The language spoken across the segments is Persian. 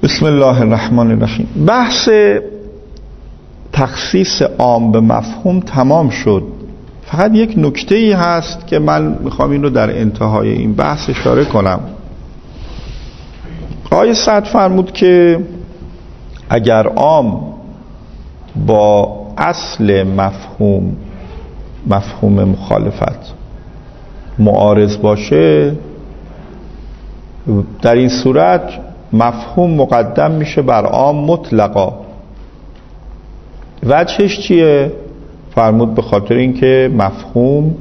بسم الله الرحمن الرحیم. بحث تخصیص عام به مفهوم تمام شد. فقط یک نکته‌ای هست که من میخوام این رو در انتهای این بحث اشاره کنم. آقای سعد فرمود که اگر عام با اصل مفهوم مخالفت معارض باشه، در این صورت مفهوم مقدم میشه بر عام مطلقا. وجهش چیه؟ فرمود به خاطر اینکه مفهوم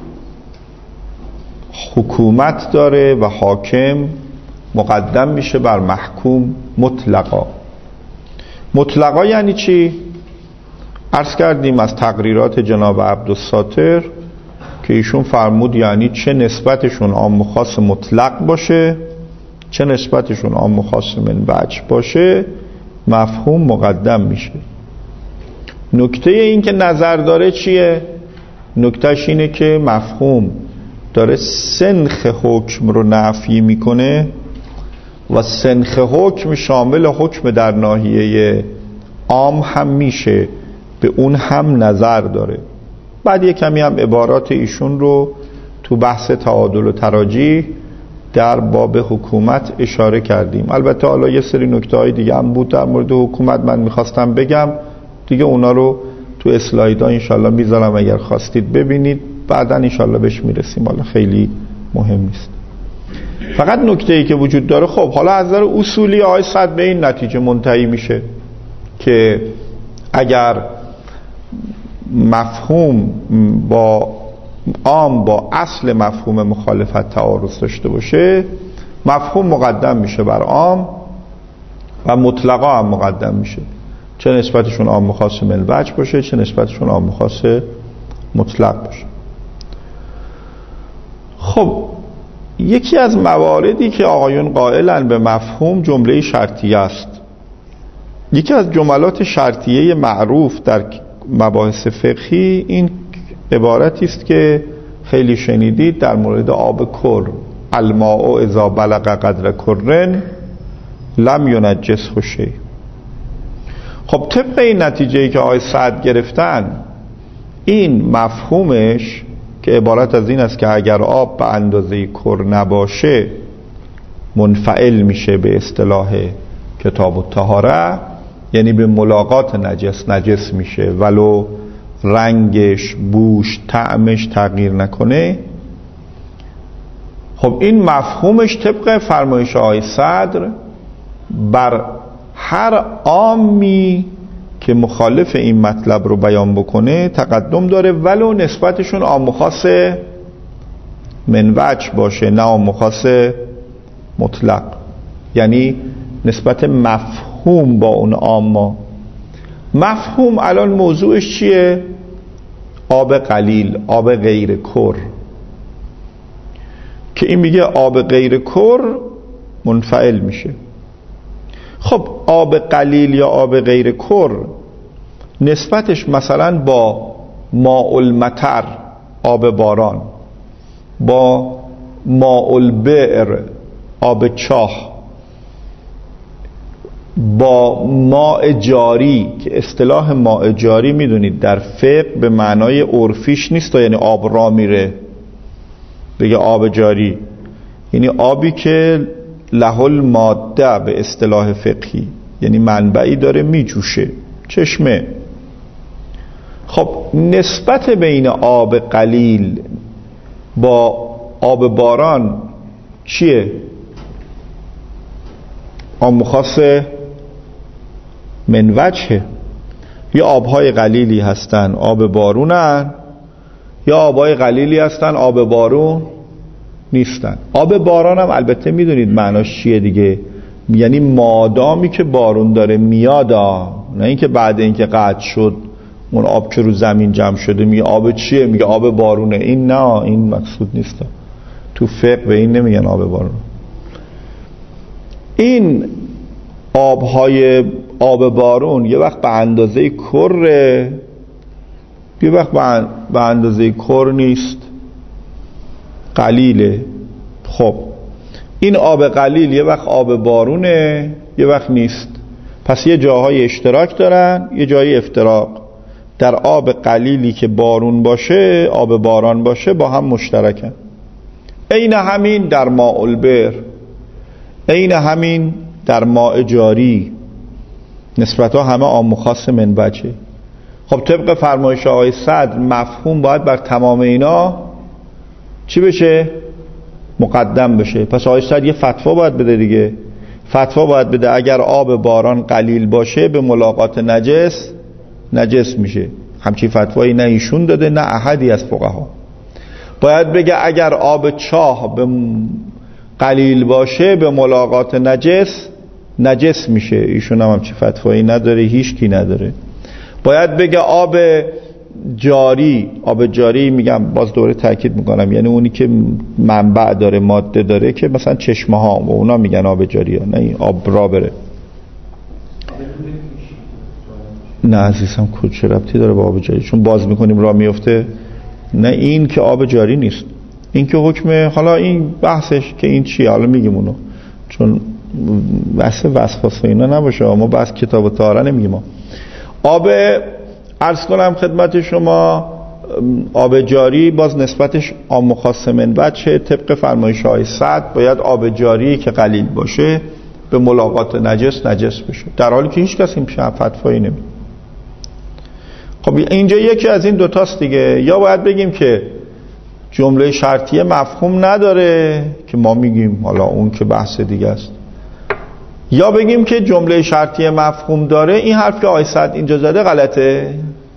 حکومت داره و حاکم مقدم میشه بر محکوم مطلقا. مطلقا یعنی چی؟ عرض کردیم از تقریرات جناب عبدالساتر که ایشون فرمود یعنی چه نسبتشون عام و خاص مطلق باشه، چه نسبتشون عام و خاص من وجه باشه، مفهوم مقدم میشه. نکته این که نظر داره چیه؟ نکتهش اینه که مفهوم داره سنخ حکم رو نفی میکنه و سنخ حکم شامل حکم در ناحیه عام هم میشه، به اون هم نظر داره. بعد یک کمی هم عبارات ایشون رو تو بحث تعادل و تراجیح در باب حکومت اشاره کردیم. البته حالا یه سری نکته‌های دیگه هم بود در مورد حکومت من میخواستم بگم دیگه، اونا رو تو اسلایدها انشالله میذارم اگر خواستید ببینید، بعدا انشالله بهش میرسیم، حالا خیلی مهم نیست. فقط نکته‌ای که وجود داره، خب حالا از نظر اصولی آقای سعد به این نتیجه منتهی میشه که اگر مفهوم با عام با اصل مفهوم مخالفت تعارض داشته باشه، مفهوم مقدم میشه بر عام و مطلقا هم مقدم میشه، چه نسبتشون عام و خاص من وجه باشه، چه نسبتشون عام و خاص مطلق باشه. خب یکی از مواردی که آقایون قائلن به مفهوم جمله شرطیه است. یکی از جملات شرطیه معروف در مباحث فقهی این عبارتی است که خیلی شنیدید در مورد آب کر: الماء اذا بلغ قدر کرن لم ینجسه شیء. خب طبق این نتیجه‌ای که آقای سعد گرفتن، این مفهومش که عبارت از این است که اگر آب به اندازه کر نباشه منفعل میشه به اصطلاح کتاب الطهاره، یعنی به ملاقات نجس میشه ولو رنگش، بوش، طعمش تغییر نکنه. خب این مفهومش طبق فرمایش آقای صدر بر هر عامی که مخالف این مطلب رو بیان بکنه تقدم داره، ولو نسبتشون عام و خاص من وجه باشه، نه عام و خاص مطلق. یعنی نسبت مفهوم با اون عاما. مفهوم الان موضوعش چیه؟ آب قلیل، آب غیر کر، که این میگه آب غیر کر منفعل میشه. خب آب قلیل یا آب غیر کر نسبتش مثلا با ماء المطر، آب باران، با ماء البئر، آب چاه، با ماء جاری، که اصطلاح ماء جاری میدونید در فقه به معنای عرفیش نیست، یعنی آب را میره بگه آب جاری، یعنی آبی که له الماده به اصطلاح فقهی، یعنی منبعی داره میجوشه، چشمه. خب نسبت بین آب قلیل با آب باران چیه؟ عام خاص من وجهه. یا آبهای قلیلی هستن آب بارونن، یا آبهای قلیلی هستن آب بارون نیستن. آب باران هم البته میدونید معناش چیه دیگه، یعنی مادامی که بارون داره میاد، نه اینکه بعد اینکه قطع شد اون آب که رو زمین جمع شده میگه آب چیه، میگه آب بارونه. این نه، این مقصود نیست. تو فقه به این نمیگن آب بارون. این آب بارون یه وقت به اندازه کره، یه وقت به اندازه کر نیست، قلیله. خب این آب قلیل یه وقت آب بارونه، یه وقت نیست. پس یه جاهای اشتراک دارن، یه جایی افتراق. در آب قلیلی که بارون باشه، آب باران باشه، با هم مشترکن. عین همین در ماء البر، عین همین در ماء جاری، نسبتها همه عام و خاص منبعه. خب طبق فرمایش آقای صدر مفهوم باید بر تمام اینا چی بشه؟ مقدم بشه. پس آقای صدر یه فتوا باید بده دیگه. فتوا باید بده اگر آب باران قلیل باشه به ملاقات نجس میشه. همچین فتوایی نه ایشون داده نه احدی از فقها. باید بگه اگر آب چاه به قلیل باشه به ملاقات نجس میشه. ایشون هم همچین فتوایی نداره، هیچ کی نداره. باید بگه آب جاری میگم، باز دوره تاکید میکنم، یعنی اونی که منبع داره، ماده داره، که مثلا چشمه ها و اونا میگن آب جاری ها، نه این آب را بره. نه عزیزم چه ربطی داره با آب جاری؟ چون باز میکنیم را میفته. نه این که آب جاری نیست، این که حکم، حالا این بحثش که این چیه حالا میگیم اونو، چون وسواس اینا نباشه، ما بس کتاب طهاره نمیگیم. آب عرض کنم خدمت شما، آب جاری باز نسبتش عام و خاص منبعه. طبق فرمایش های صدر باید آب جاری که قلیل باشه به ملاقات نجس بشه، در حالی که هیچ کس این فتوایی نمیده. خب اینجا یکی از این دوتاست دیگه. یا باید بگیم که جمله شرطیه مفهوم نداره که ما میگیم، حالا اون که بحث دیگه است، یا بگیم که جمله شرطیه مفهوم داره. این حرف که آقای صدر اینجا زده غلطه،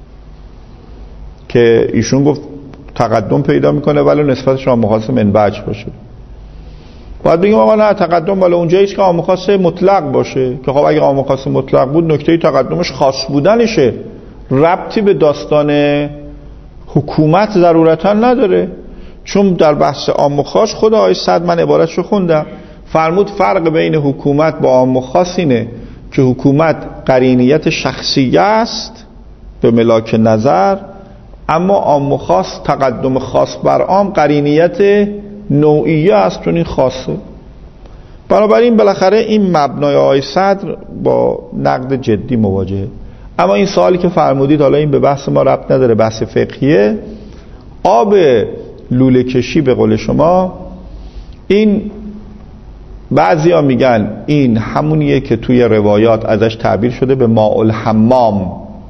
که ایشون گفت تقدم پیدا میکنه ولی نسبتش عام و خاص منبعه باشه. باید بگیم آقا نه، تقدم ولی اونجاییه که عام و خاص مطلق باشه، که خب اگه عام و خاص مطلق بود نکته تقدمش خاص بودنشه، ربطی به داستان حکومت ضرورتا نداره. چون در بحث عام و خاص خود آقای صدر، من عبارتشو خوندم، فرمود فرق بین حکومت با عام و خاص اینه که حکومت قرینیت شخصیه است به ملاک نظر، اما عام و خاص تقدم خاص بر عام قرینیت نوعیه است، چون این خاصه. بنابراین بالاخره این مبنای آقای صدر با نقد جدی مواجهه. اما این سوالی که فرمودید، حالا این به بحث ما ربط نداره، بحث فقهیه. آب لوله کشی به قول شما، این بعضی ها میگن این همونیه که توی روایات ازش تعبیر شده به ماء الحمام.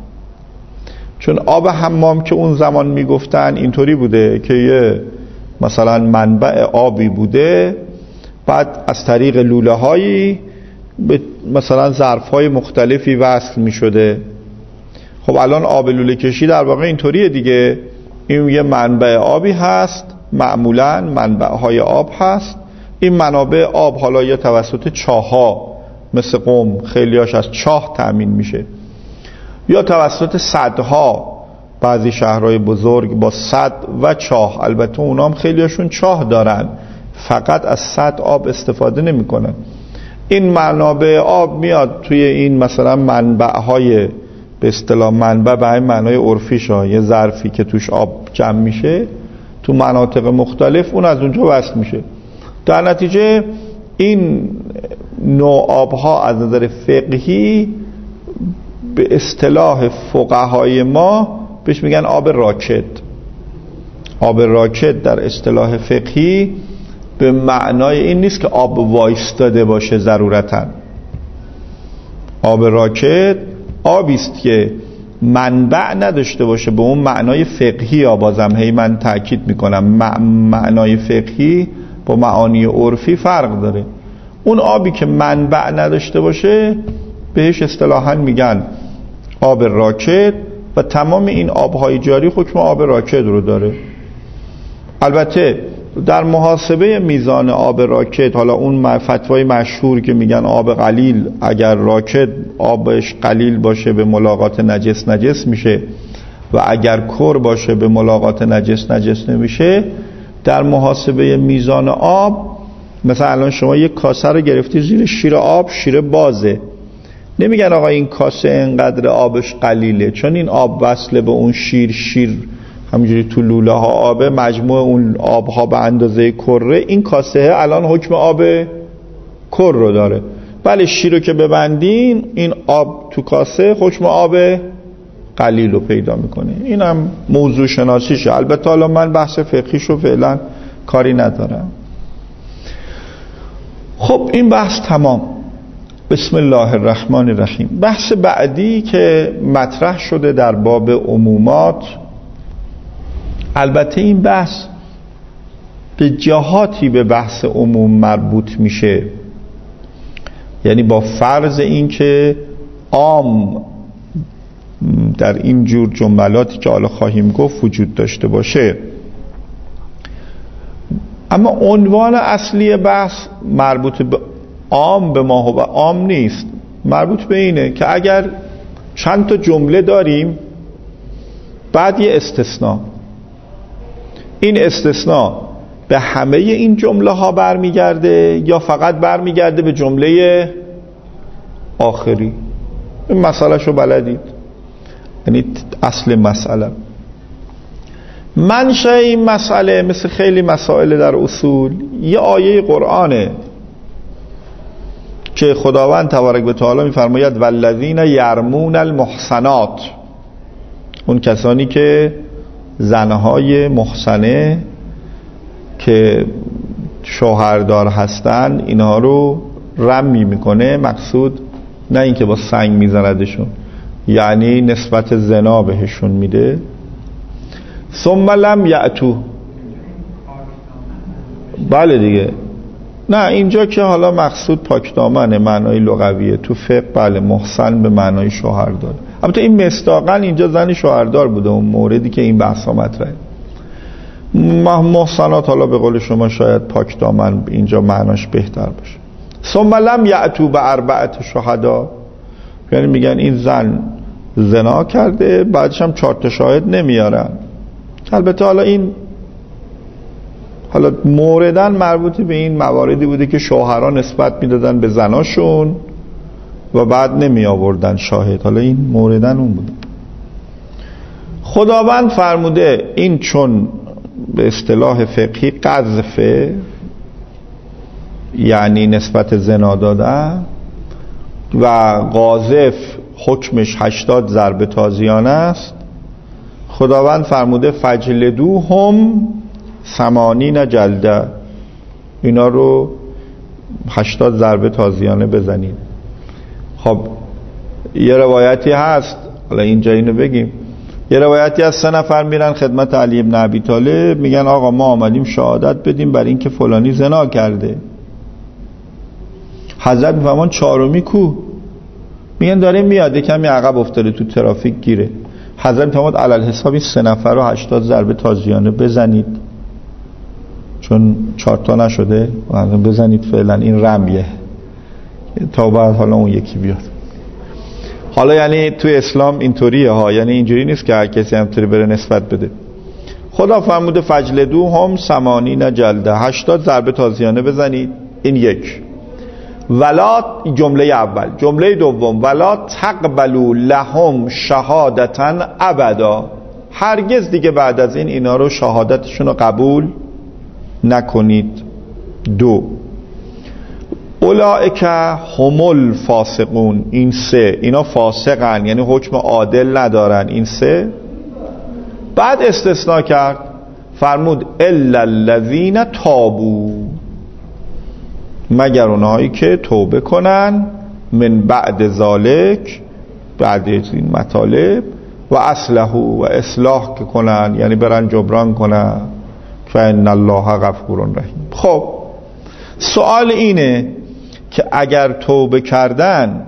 چون آب حمام که اون زمان میگفتن اینطوری بوده که یه مثلا منبع آبی بوده، بعد از طریق لوله هایی به مثلا ظرف های مختلفی وصل میشده. خب الان آب لوله کشی در واقع اینطوریه دیگه، این یه منبع آبی هست، معمولا منبع های آب هست. این منابع آب حالا یا توسط چاه‌ها مثل قم، خیلیاش از چاه تأمین میشه، یا توسط سدها، بعضی شهرهای بزرگ با سد و چاه، البته اونام خیلیاشون چاه دارن، فقط از سد آب استفاده نمی کنن. این منابع آب میاد توی این مثلا منبعهای، به اصطلاح منبع به این معنای عرفیش ها، یه ظرفی که توش آب جمع میشه تو مناطق مختلف، اون از اونجا وصل میشه. در نتیجه این نوع آبها از نظر فقهی به اصطلاح فقهای ما بهش میگن آب راکد. آب راکد در اصطلاح فقهی به معنای این نیست که آب وایستاده باشه ضرورتاً. آب راکد آبی است که منبع نداشته باشه به اون معنای فقهی. بازم هی من تأکید میکنم، معنای فقهی با معانی عرفی فرق داره. اون آبی که منبع نداشته باشه بهش اصطلاحاً میگن آب راکد، و تمام این آبهای جاری حکم آب راکد رو داره. البته در محاسبه میزان آب راکد، حالا اون فتوای مشهور که میگن آب قلیل، اگر راکد آبش قلیل باشه به ملاقات نجس میشه، و اگر کر باشه به ملاقات نجس نمیشه. در محاسبه میزان آب، مثلا الان شما یک کاسه رو گرفتی زیر شیر آب، شیر بازه، نمیگن آقا این کاسه انقدر آبش قلیله، چون این آب وصله به اون شیر همینجوری تو لوله ها آبه، مجموع اون آب ها به اندازه کره، این کاسه الان حکم آب کر رو داره. بله شیر رو که ببندین این آب تو کاسه حکم آب قلیل رو پیدا میکنه. این هم موضوع شناسیشه. البته حالا من بحث فقهیش رو فعلا کاری ندارم. خب این بحث تمام. بسم الله الرحمن الرحیم. بحث بعدی که مطرح شده در باب عمومات، البته این بحث به جهاتی به بحث عموم مربوط میشه، یعنی با فرض این که عام در این جور جملاتی که حالا خواهیم گفت وجود داشته باشه. اما عنوان اصلی بحث مربوط به عام به ما و عام نیست، مربوط به اینه که اگر چند تا جمله داریم بعد یه استثناء، این استثناء به همه این جمله ها برمیگرده یا فقط برمیگرده به جمله آخری. این مسئله شو بلدید، یعنی اصل مسئله. منشأ این مسئله مثل خیلی مسائل در اصول یه آیه قرآنه که خداوند تبارک و تعالی میفرماید والذین یرمون المحصنات، اون کسانی که زنهای محصنه که شوهردار هستن اینها رو رمی میکنه. مقصود نه اینکه با سنگ میزندشون، یعنی نسبت زنا بهشون میده. ثم لم یأتو، بله دیگه، نه اینجا که حالا مقصود پاکدامنه معنای لغویه، تو فقه بله محسن به معنای شوهردار. البته این مصداقاً اینجا زن شوهردار بوده اون موردی که این بحثا مطرحه. محسنات حالا به قول شما شاید پاکدامن اینجا معناش بهتر باشه. ثم لم یأتو باربعه شهدا، یعنی میگن این زن زنا کرده بعدش هم 4 تا شاهد نمیارن. البته حالا این موردن مربوط به این مواردی بوده که شوهران نسبت میدادن به زناشون و بعد نمی آوردن شاهد. حالا این موردن اون بوده. خداوند فرموده این چون به اصطلاح فقهی قذفه، یعنی نسبت زنا دادن، و قاذف حکمش 80 ضرب تازیانه است. خداوند فرموده فجلدوهم 80 جلده، اینا رو 80 ضربه تازیانه بزنید. خب یه روایتی هست، حالا اینجا اینو بگیم، یه روایتی از 3 نفر میرن خدمت علی ابن ابی طالب میگن آقا ما آمدیم شهادت بدیم بر این که فلانی زنا کرده. حضرت میفهمان 4می کو؟ میگن داره میاد، کمی عقب افتاده تو ترافیک گیره. حضرت میفهماد علل حساب این 3 نفر رو 80 ضربه تازیانه بزنید، چون 4 تا نشده بزنید فعلا، این رمیه تا بعد حالا اون یکی بیاد. حالا یعنی توی اسلام اینطوریه ها، یعنی اینجوری نیست که هر کسی همطوری بره نسبت بده. خدا فرموده فجلدوهم 80 جلده، 80 ضربه تازیانه بزنید. این یک. ولا، جمله اول. جمله دوم ولا تقبلوا لهم شهادتا ابدا، هرگز دیگه بعد از این اینا رو شهادتشون رو قبول نکنید. 2 اولئک هم الفاسقون، این 3 اینا فاسقن، یعنی حکم عادل ندارن. این 3 بعد استثناء کرد، فرمود الا الذین تابوا، مگر اونهایی که توبه کنن، من بعد ذالک، بعد این مطالب، و اصلحوا، و اصلاح کنن، یعنی برن جبران کنن، فإن الله غفور رحیم. خب سوال اینه که اگر توبه کردن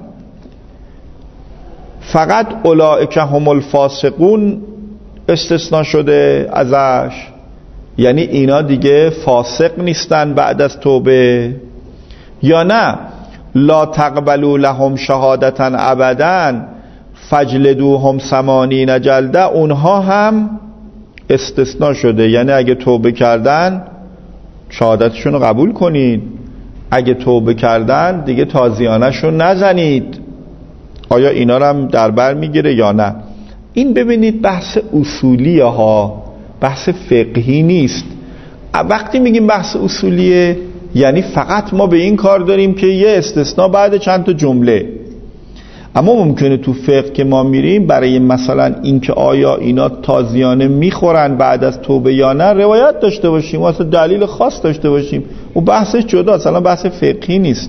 فقط اولئک هم الفاسقون استثناء شده ازش، یعنی اینا دیگه فاسق نیستن بعد از توبه، یا نه لا تقبلوا لهم شهادتا ابدا فجلدوهم 80 جلده، اونها هم استثناء شده، یعنی اگه توبه کردن شهادتشون رو قبول کنید، اگه توبه کردن دیگه تازیانشون نزنید. آیا اینا رو هم در بر میگیره یا نه؟ این ببینید بحث اصولیه ها، بحث فقهی نیست. وقتی میگیم بحث اصولیه یعنی فقط ما به این کار داریم که یه استثناء بعد چند تا جمله. اما ممکنه تو فقه که ما میریم برای مثلا این که آیا اینا تازیانه میخورن بعد از توبه یا نه روایت داشته باشیم، واسه دلیل خاص داشته باشیم، و بحثش جدا، اصلا بحث فقهی نیست.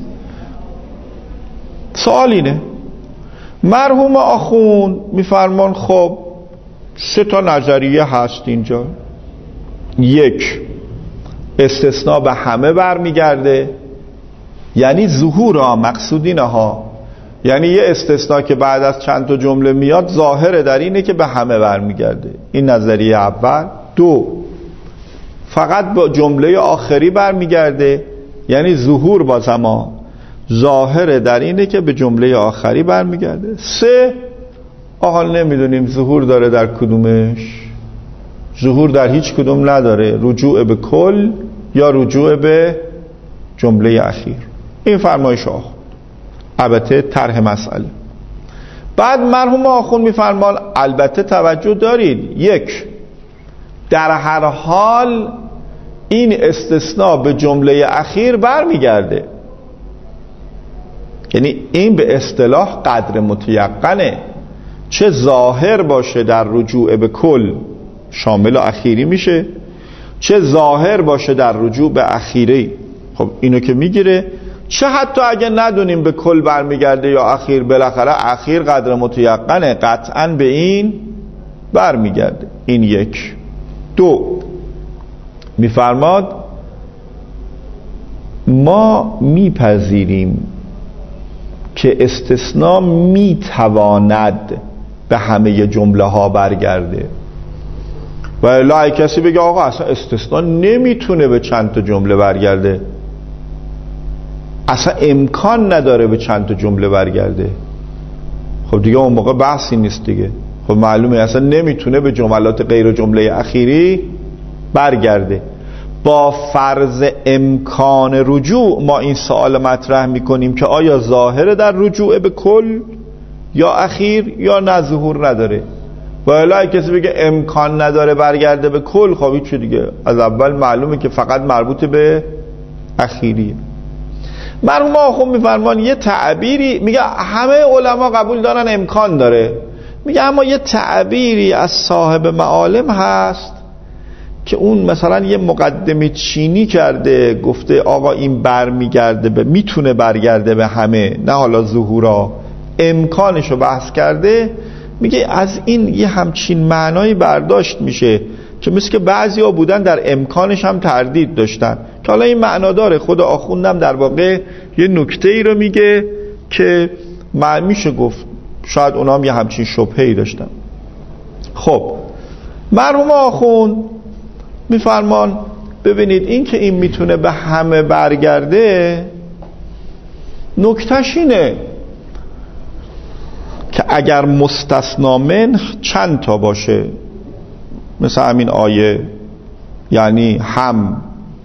سوال اینه، مرحوم آخوند میفرمان خب 3 تا نظریه هست اینجا. 1 استثناء به همه برمیگرده، یعنی ظهور مقصودینه ها، یعنی یه استثناء که بعد از چند تا جمله میاد ظاهره در اینه که به همه برمیگرده. این نظریه اول. 2 فقط با جمله آخری برمیگرده، یعنی ظهور با زمان ظاهره در اینه که به جمله آخری برمیگرده. 3 آقا نمیدونیم ظهور داره در کدومش، ظهور در هیچ کدوم نداره، رجوع به کل یا رجوع به جمله اخیر. این فرمایش آخوند، البته طرح مسئله. بعد مرحوم آخوند میفرمان البته توجه دارید، 1 در هر حال این استثناء به جمله اخیر برمیگرده، یعنی این به اصطلاح قدر متیقنه، چه ظاهر باشه در رجوع به کل شامل و اخیری میشه، چه ظاهر باشه در رجوع به اخیری، خب اینو که میگیره، چه حتی اگه ندونیم به کل برمیگرده یا اخیر، بالاخره اخیر قدر متیقنه، قطعا به این برمیگرده. این 1. 2 میفرماد ما میپذیریم که استثناء میتواند به همه جمله ها برگرده، و الا کسی بگه آقا اصلا استثناء نمیتونه به چند تا جمله برگرده، اصلا امکان نداره به چند تا جمله برگرده، خب دیگه اون موقع بحثی نیست دیگه. خب معلومه اصلا نمیتونه به جملات غیر جمله اخیری برگرده. با فرض امکان رجوع ما این سوال مطرح میکنیم که آیا ظاهر در رجوع به کل یا اخیر یا نه ظهور نداره. و الا کسی بگه امکان نداره برگرده به کل، خب هیچ دیگه از اول معلومه که فقط مربوط به اخیریه. مرحوم آخوند میفرمان یه تعبیری، میگه همه علما قبول دارن امکان داره، میگه اما یه تعبیری از صاحب معالم هست که اون مثلا یه مقدمه چینی کرده، گفته آقا این برمیگرده به، میتونه برگرده به همه، نه حالا ظهورا، امکانشو بحث کرده. میگه از این یه همچین معنایی برداشت میشه که مثل که بعضی ها بودن در امکانش هم تردید داشتن، که حالا این معنا داره. خود آخوندم در واقع یه نکته ای رو میگه که میشه گفت شاید اونا هم یه همچین شبهه‌ای داشتن. خب مرحوم آخوند میفرمان ببینید این که این میتونه به همه برگرده، نکتهش اینه که اگر مستثنا منه چند تا باشه، مثل همین آیه، یعنی هم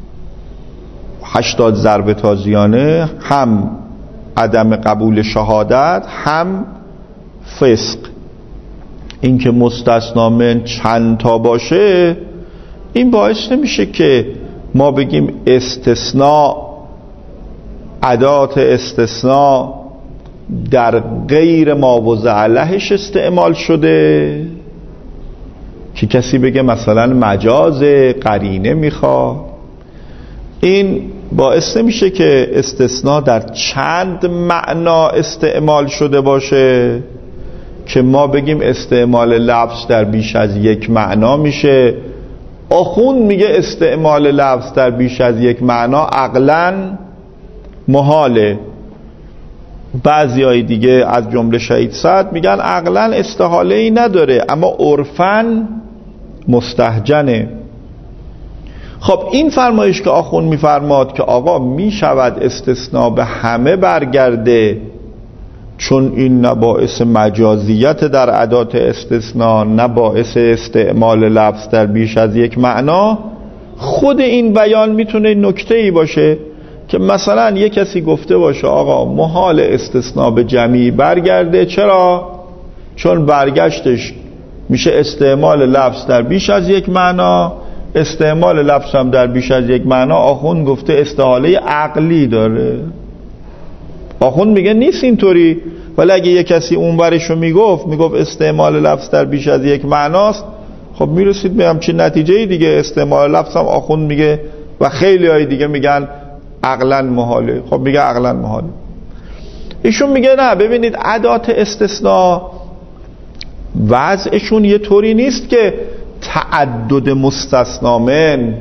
80 ضرب تازیانه، هم عدم قبول شهادت، هم فسق، این که مستثنا من چند تا باشه، این باعث نمیشه که ما بگیم استثناء، ادات استثناء در غیر ما وضع لهش استعمال شده، که کسی بگه مثلا مجاز قرینه میخواد. این باعث نمیشه که استثناء در چند معنا استعمال شده باشه که ما بگیم استعمال لفظ در بیش از یک معنا میشه. آخوند میگه استعمال لفظ در بیش از یک معنا عقلاً محاله. بعضی های دیگه از جمله شهید سعد میگن عقلاً استحاله ای نداره، اما عرفاً مستهجنه. خب این فرمایش که آخوند میفرماد که آقا میشود استثناء به همه برگرده، چون این نه باعث مجازیت در ادات استثناء، نه باعث استعمال لفظ در بیش از یک معنا، خود این بیان میتونه نکته ای باشه که مثلا یک کسی گفته باشه آقا محال استثناء به جمعی برگرده. چرا؟ چون برگشتش میشه استعمال لفظ در بیش از یک معنا استعمال لفظ هم در بیش از یک معنا آخوند گفته استحاله عقلی داره. آخوند میگه نیست اینطوری، ولی اگه یک کسی اون برشو میگفت استعمال لفظ در بیش از یک معناست، خب میرسید به همچین نتیجه دیگه. استعمال لفظ هم آخوند میگه و خیلی های دیگه میگن عقلا محاله. خب میگه عقلا محاله. ایشون میگه نه، ببینید ادات استثناء وضعشون یه طوری نیست که تعدد مستثنا من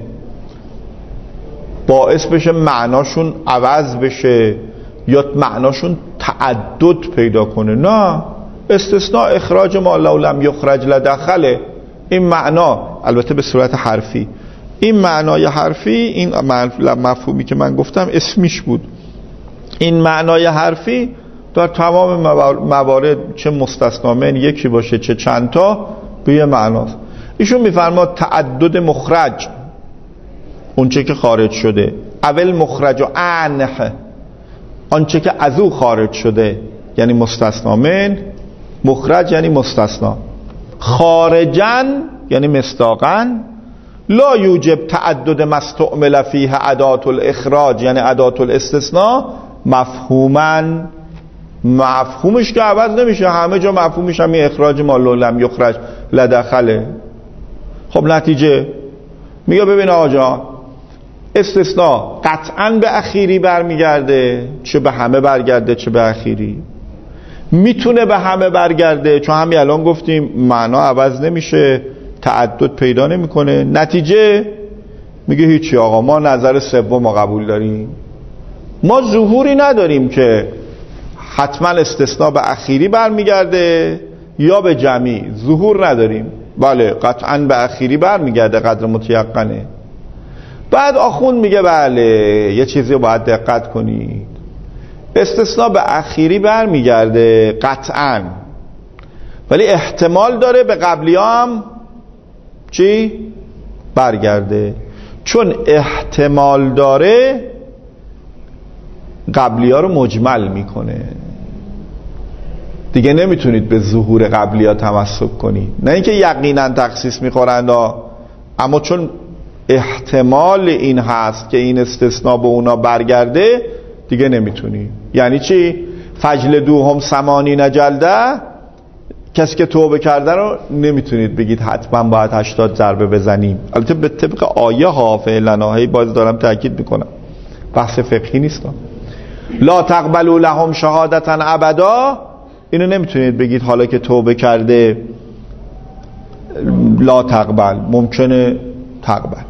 باعث بشه معناشون عوض بشه یا معناشون تعدد پیدا کنه. نه، استثناء اخراج ما لو لم یخرج لدخله. این معنا البته به صورت حرفی، این معنای حرفی، این مفهومی که من گفتم اسمیش بود. این معنای حرفی در تمام موارد چه مستثنا من یکی باشه چه چند تا به یه معناست. ایشون میفرماد تعدد مخرج، اونچه که خارج شده، اول مخرج و عنه، آنچه که از او خارج شده یعنی مستثنا من، مخرج یعنی مستثنا، خارجن یعنی مصداقن، لا یوجب تعدد ما استعمل فیه ادات الاخراج یعنی ادات الاستثناء مفهوما، مفهومش که عوض نمیشه، همه جا مفهومش هم اخراج ما لم یخرج لدخله. خب نتیجه میگه ببین آقا جان، استثناء قطعا به اخیری برمیگرده، چه به همه برگرده چه به اخیری. میتونه به همه برگرده چون همین الان گفتیم معنا عوض نمیشه، تعدد پیدا نمیکنه. نتیجه میگه هیچی آقا، ما نظر سوم ما قبول داریم، ما ظهوری نداریم که حتما استثناء به اخیری برمیگرده یا به جمعی، ظهور نداریم. بله قطعا به اخیری برمیگرده قدر متیقنه. بعد آخوند میگه بله یه چیزی باید دقت کنید، استثناء به اخیری برمیگرده قطعا، ولی احتمال داره به قبلی هم چی؟ برگرده. چون احتمال داره قبلی ها رو مجمل میکنه، دیگه نمیتونید به ظهور قبلی ها تمسک کنید. نه اینکه یقینا تخصیص میخورند، اما چون احتمال این هست که این استثناء به اونا برگرده دیگه نمیتونی. یعنی چی؟ فجلدوهم 80 جلده، کسی که توبه کرده رو نمیتونید بگید حتما باید 80 ضربه بزنیم. البته به طبق آیه ها فعلا هی باز دارم تاکید میکنم، بحث فقهی نیست. لا تقبلوا لهم شهادتا ابدا، اینو نمیتونید بگید حالا که توبه کرده لا تقبل، ممکنه تقبل.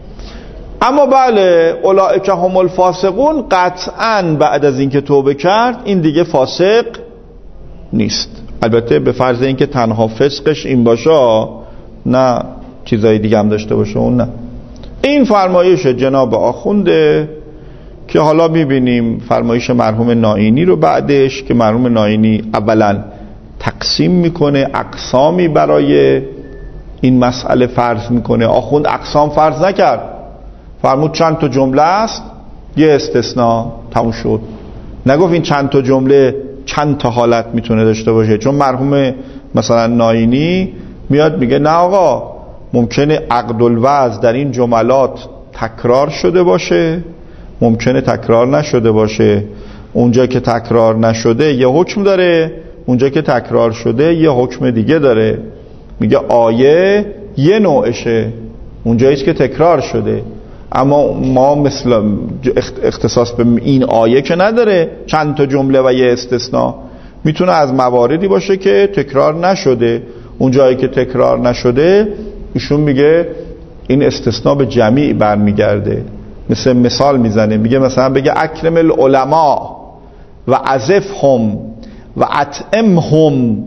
اما بله اولئک هم الفاسقون، قطعا بعد از اینکه توبه کرد این دیگه فاسق نیست. البته به فرض اینکه تنها فسقش این باشه، نه چیزای دیگه هم داشته باشه اون نه. این فرمایش جناب آخونده که حالا میبینیم فرمایش مرحوم نائینی رو بعدش، که مرحوم نائینی اولا تقسیم میکنه، اقسامی برای این مسئله فرض میکنه. آخوند اقسام فرض نکرد، فرمود چند تا جمله است یه استثناء تموم شد. نگفت این چند تا جمله چند تا حالت میتونه داشته باشه. چون مرحوم مثلا نائینی میاد میگه نه آقا، ممکنه عقد الوضع در این جملات تکرار شده باشه، ممکنه تکرار نشده باشه. اونجا که تکرار نشده یه حکم داره، اونجا که تکرار شده یه حکم دیگه داره. میگه آیه یه نوعشه، اونجاییست که تکرار شده، اما ما مثل اختصاص به این آیه که نداره چند تا جمله و یه استثناء. میتونه از مواردی باشه که تکرار نشده، اونجایی که تکرار نشده ایشون میگه این استثناء به جمعی برمیگرده. مثال میزنه، میگه مثلا بگه اکرم العلماء و عزفهم و اطعمهم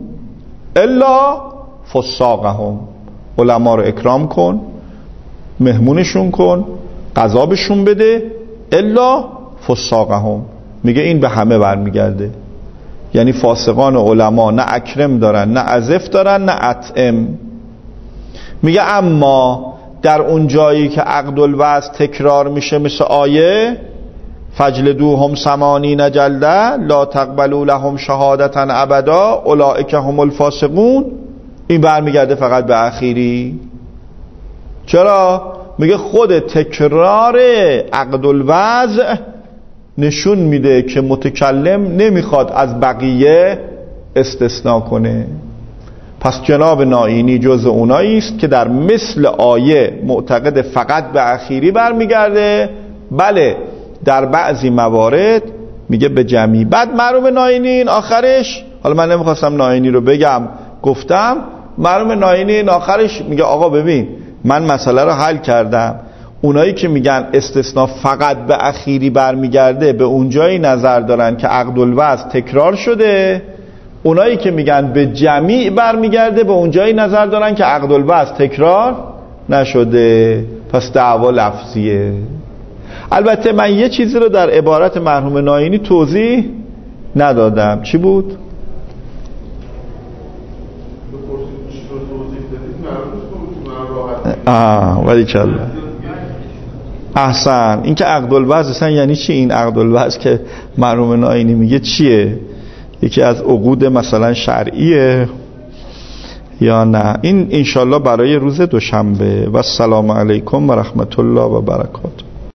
الا فساقهم، علما رو اکرام کن، مهمونشون کن، غذابشون بده، الا فساقهم. میگه این به همه برمیگرده، یعنی فاسقان علما نه اکرم دارن، نه عزف دارن، نه اطعم. میگه اما در اون جایی که عقد الوضع تکرار میشه مثل آیه فجلدوهم 80 جلده لا تقبلوا لهم شهادتا ابدا اولئک هم الفاسقون، این برمیگرده فقط به اخیری. چرا؟ میگه خود تکرار عقد الوضع نشون میده که متکلم نمیخواد از بقیه استثناء کنه. پس جناب نائینی جز اونایی است که در مثل آیه معتقد فقط به اخیری برمیگرده، بله در بعضی موارد میگه به جمعی. بعد مرحوم نائینی این آخرش، حالا من نمیخواستم نائینی رو بگم، گفتم مرحوم نائینی این آخرش میگه آقا ببین من مسئله رو حل کردم، اونایی که میگن استثناء فقط به اخیری برمیگرده به اونجایی نظر دارن که عقد الوضع تکرار شده، اونایی که میگن به جمیع برمیگرده به اونجایی نظر دارن که عقد الوضع تکرار نشده. پس دعوا لفظیه. البته من یه چیزی رو در عبارت مرحوم نائینی توضیح ندادم. چی بود؟ ولی کلا احسن. این که عقد الوضع اصلا یعنی چی؟ این عقد الوضع که مرحوم نائینی میگه چیه؟ یکی از عقود مثلا شرعیه یا نه؟ این انشالله برای روز دوشنبه. و السلام علیکم و رحمت الله و برکاته.